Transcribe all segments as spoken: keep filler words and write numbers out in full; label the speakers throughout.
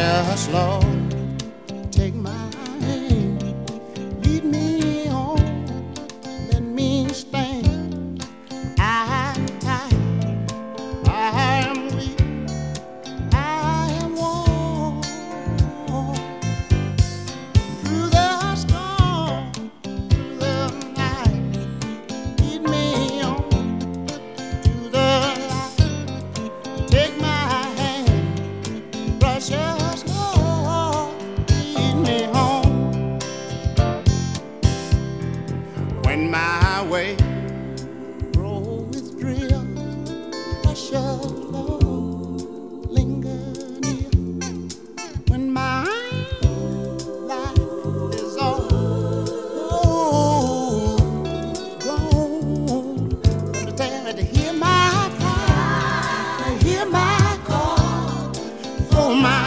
Speaker 1: Precious Lord, take my hand, lead me on, let me stand. I am tired, I am weak, I am worn. Through the storm, through the night, lead me on to the light. Take my hand, precious Lord, lead me home. When my way grows with drill, precious Lord, linger near. When my life is all gone, gonna tell me to hear my cry, hear my call, hold my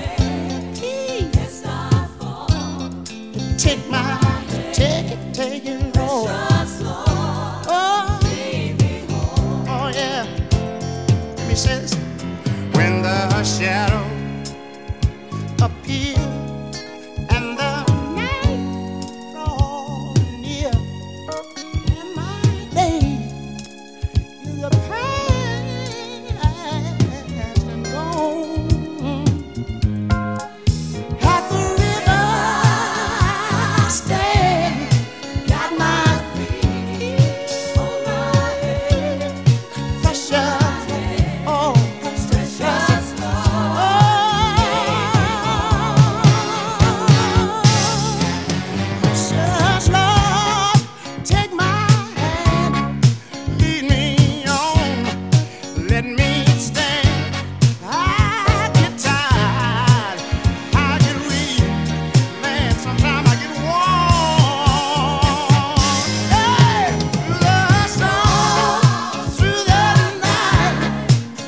Speaker 1: take my, take it, take it, Lord. Oh, oh yeah. He says, when the shadow appears and the night draws near, and my day is a past and gone. At the river I stand, got my feet on my head. Precious, oh, precious, oh, precious Lord, take my hand, lead me on, let me stand. I get tired, I get weak, man, sometimes I get worn. Hey, through the storm, through the night,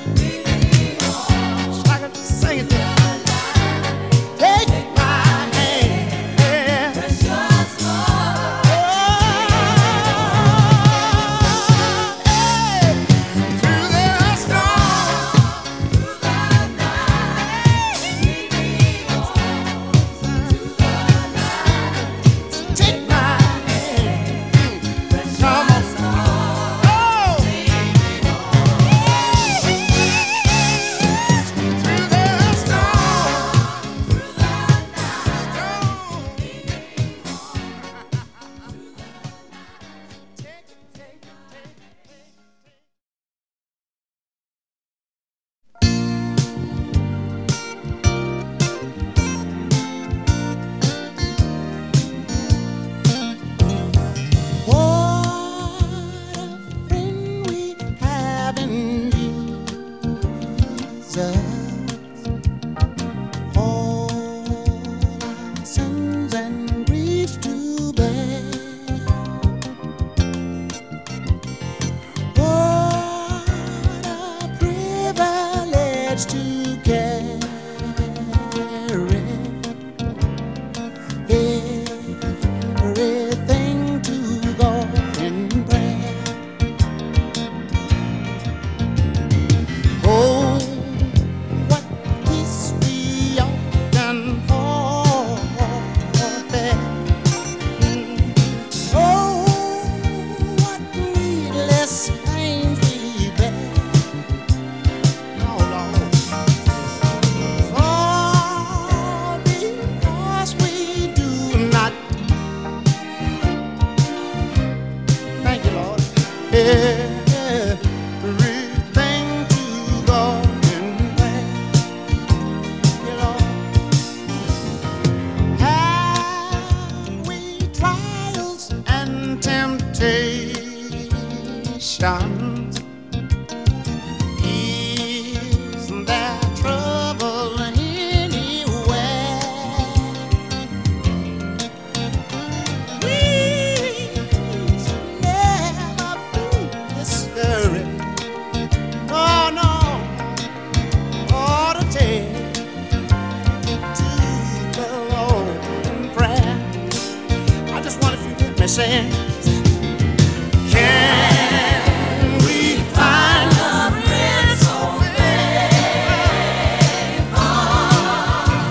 Speaker 1: so I can sing it there. Take my hand, yeah. Precious Lord, hey, through the storm, through the night, lead me on to the light. Take my hand, precious Lord, oh, lead me on. Through the storm, through the night, lead me on. Take it, take it, take it, take it. What a friend we have in Jesus. All our sins and griefs to bear. What a privilege to carry everything to God in prayer. Oh, what peace we often forfeit. Oh, what needless pains we bear. Oh, Lord. All because we do not, thank you, Lord, everything to God in prayer. You know, have we trials and temptations? Is there trouble anywhere? We should never be discouraged. No, no, all the time to the Lord in prayer. I just wonder if you hear me saying, can we find a friend so faithful?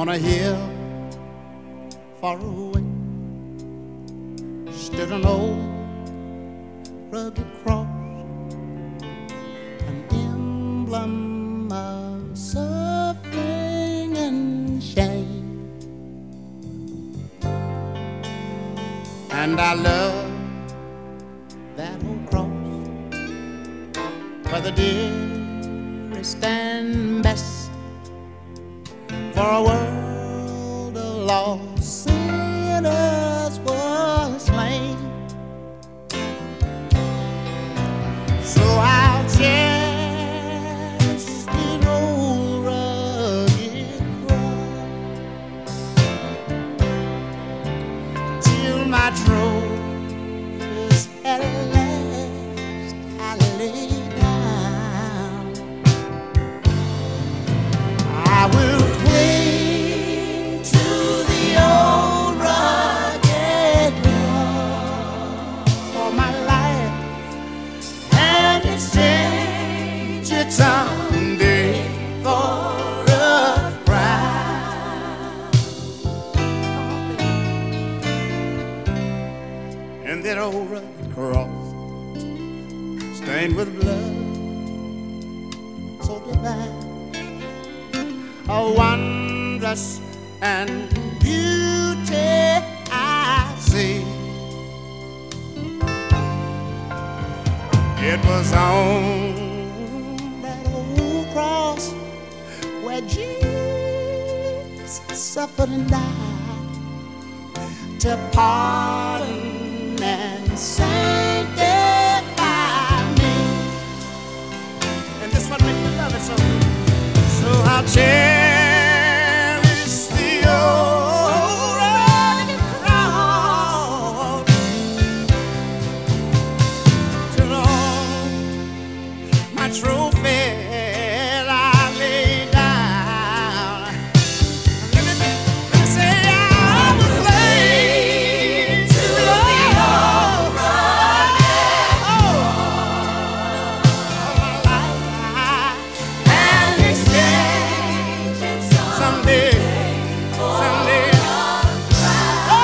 Speaker 1: On a hill far away stood an old rugged cross, an emblem of suffering and shame. And I love that old cross, for the dearest and best for a world of lost sinners was slain. So I'll cherish this old rugged cross till my trophies at last I lay down. I will cling to the old rugged cross for my life and exchange it someday for a crown. And that old rugged cross stained with blood so divine, a wondrous and beauty I see. It was on that old cross where Jesus suffered and died to pardon and sanctify me. And this what makes me love it so. So I'll cherish the old rugged cross till all my trophies I lay down. Let me, let me say I was laid to the old rugged cross all my life and exchange it someday, someday. Oh,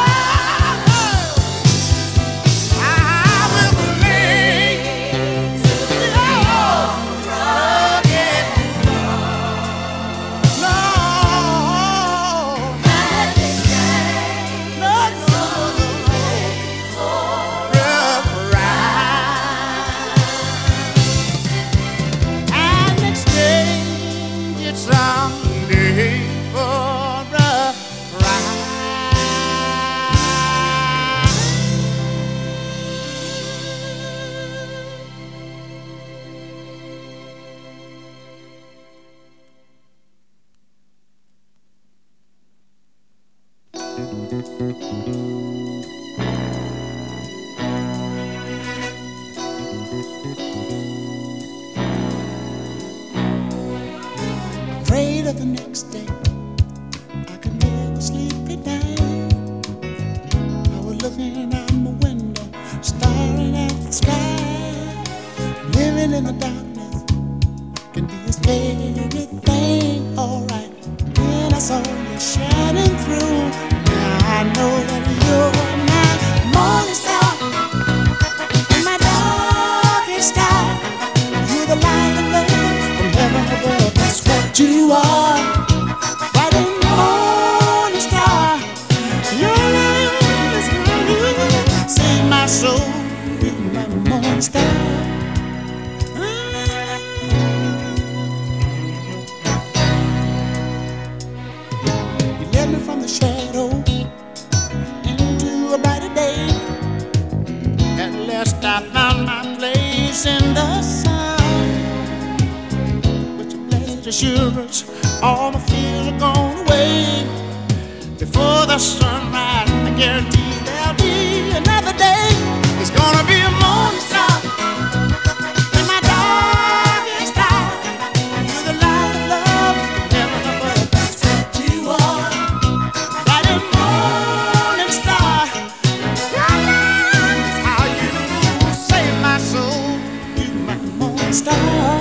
Speaker 1: I will cling to the old rugged cross. No, and exchange no, no, no, no, rough ride, and exchange it someday for a ride. Afraid of the next day, I could never sleep at night. I was looking out my window, staring at the sky. Living in the darkness can be a scary thing, alright. When I saw you shining through, now I know that you're my morning star and my darkest star. You're the light of love from heaven above. That's what you are. Bright and morning star. Your light is burning. Save my soul, you're my morning star. You led me from the shadow into a brighter day. At last I found my place in the sun. With your blessed assurance, all my fears are gone away. Before the sunrise, I guarantee there'll be another day. It's gonna be a morning star in my darkest hour. You're the light of love from heaven above. That's what you are. Bright and morning star. Your light is how you save my soul. You're my morning star.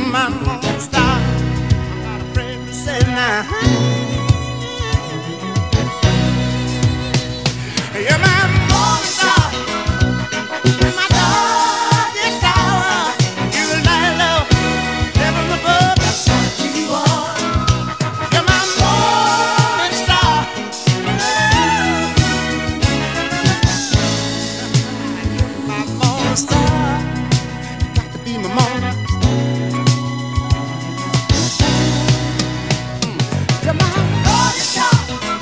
Speaker 1: my morning star. I'm not afraid to say now. You're my morning star, my darkest hour. You're the light, love, heaven above. That's what you are. You're my morning star. You're my morning star. You got to be my morning. You're my morning star.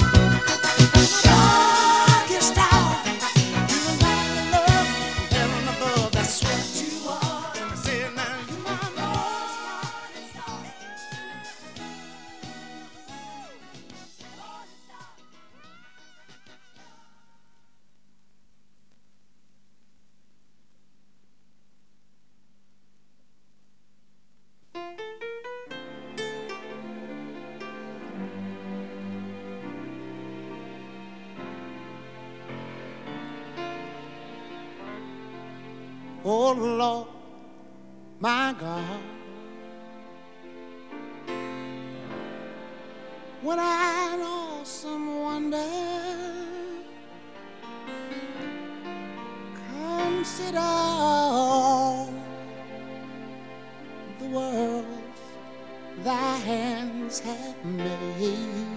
Speaker 1: Oh Lord, my God, what an awesome wonder. Consider all the worlds thy hands have made.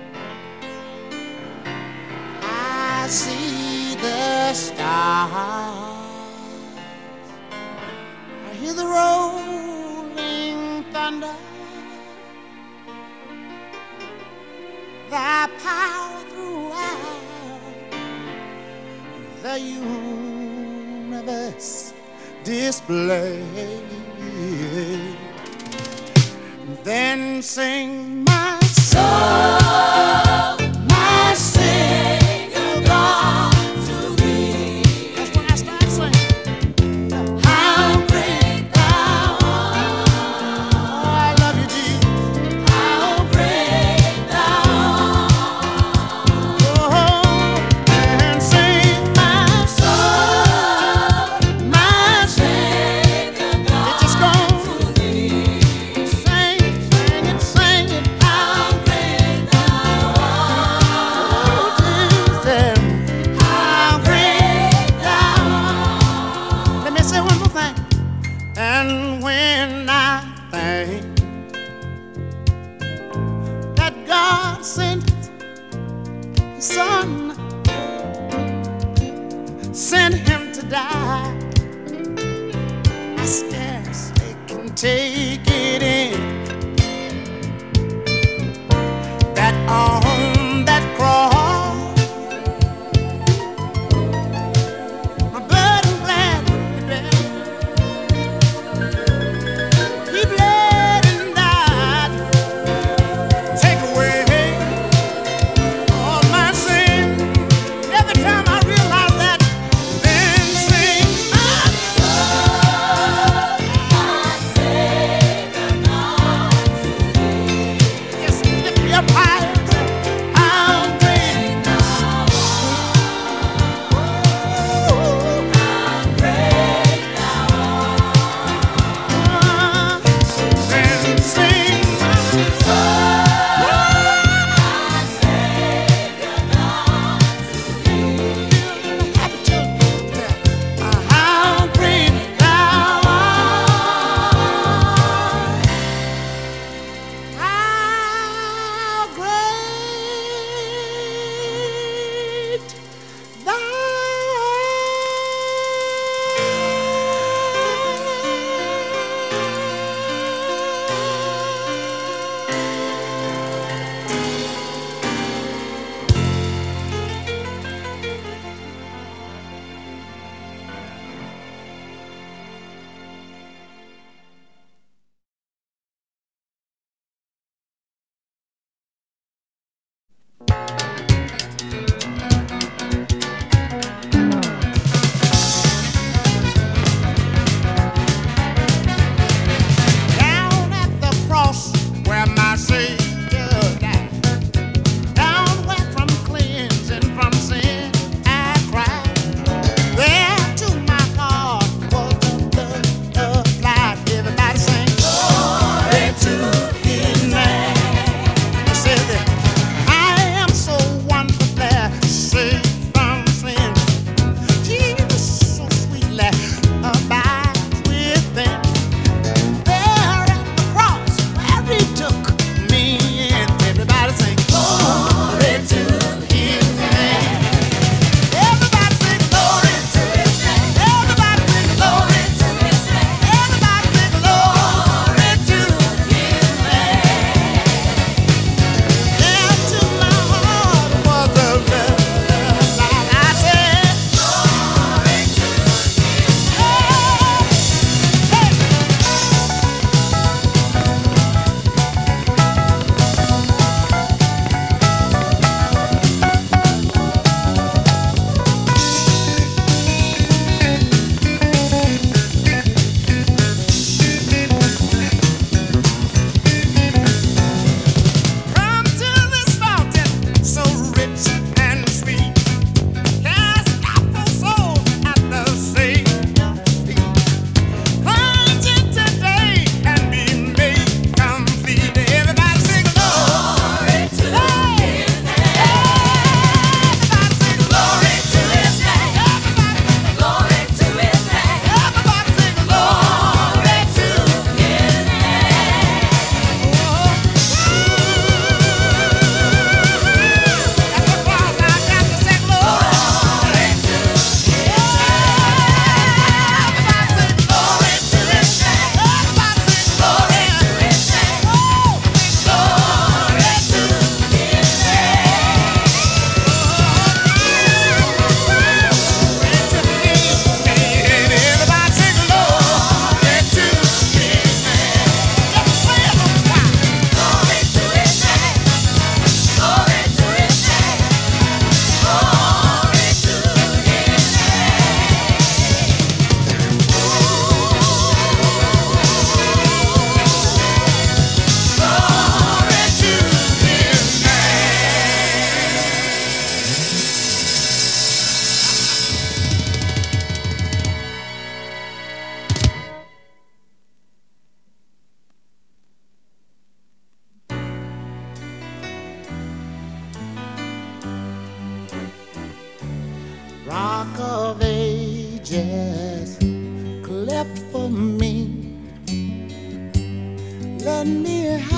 Speaker 1: I see the stars, hear the rolling thunder, thy power throughout the universe display. Then sing my soul, my Savior God to thee. That's when I start singing. And when I think that God sent His Son, sent Him to die, I scarcely can take it in. That on that cross,
Speaker 2: Say
Speaker 1: rock of ages cleft for me. Let me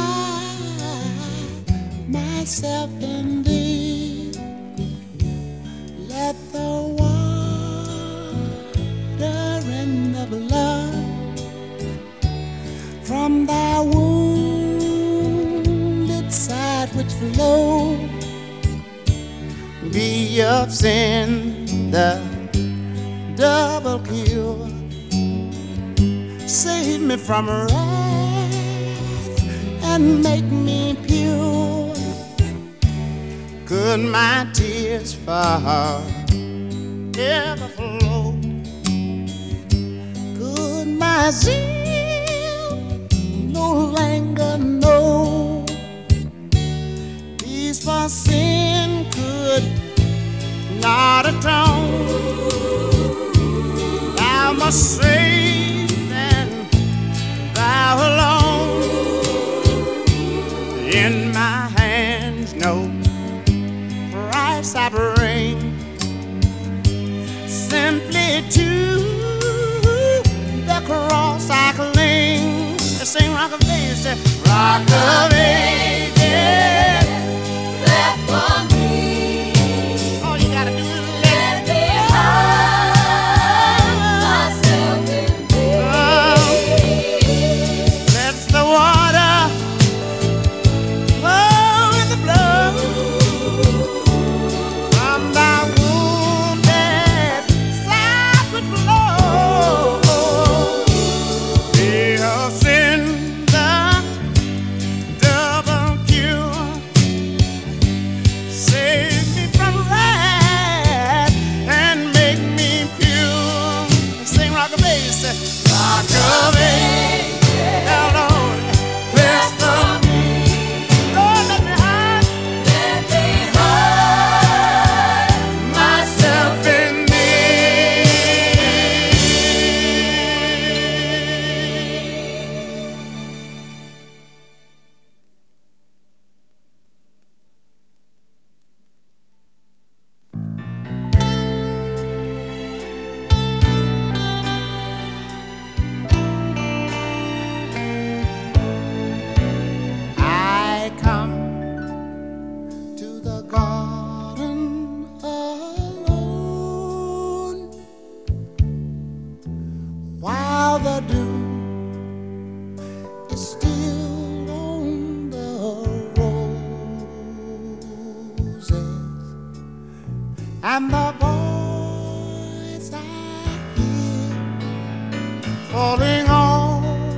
Speaker 1: hide myself in thee. Let the water and the blood from thy wounded side which flow be of sin the double cure. Save me from wrath and make me pure. Could my tears fall ever flow? Could my zeal no longer know? Peace for sin could not atone. Thou must save and thou alone. In my hands no price I bring, simply to the cross I cling. Let's sing Rock of Ages, Rock of Ages, left for me. All you gotta do is let me hide myself in thee. Oh, let the water flow in the blood from thy wounded side which flow. Be of sin the double cure. Save me from wrath and make me pure. Sing Rock of Ages, Rock of Ages, now Lord, bless the Lord, let me hide, let me hide myself in I come to the garden alone, while the dew is still on the roses, and the voice I hear falling on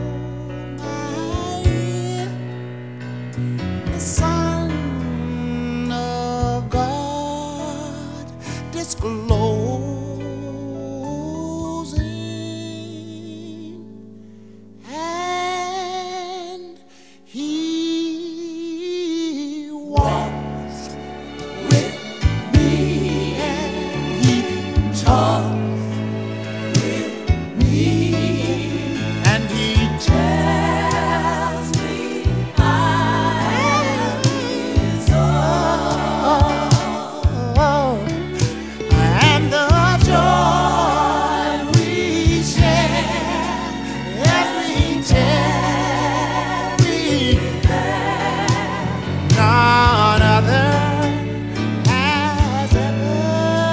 Speaker 1: my ear, the Son of God disclosing, and He walks with me, and He talks with me, and He tells me I am His own. And the joy we share as we tarry there, none other has ever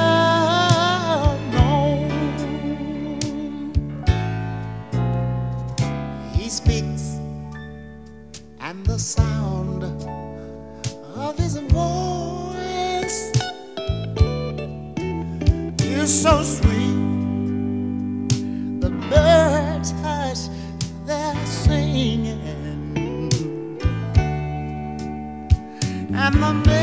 Speaker 1: known. He speaks, and the sound of His voice is so sweet. The birds hush their singing, and the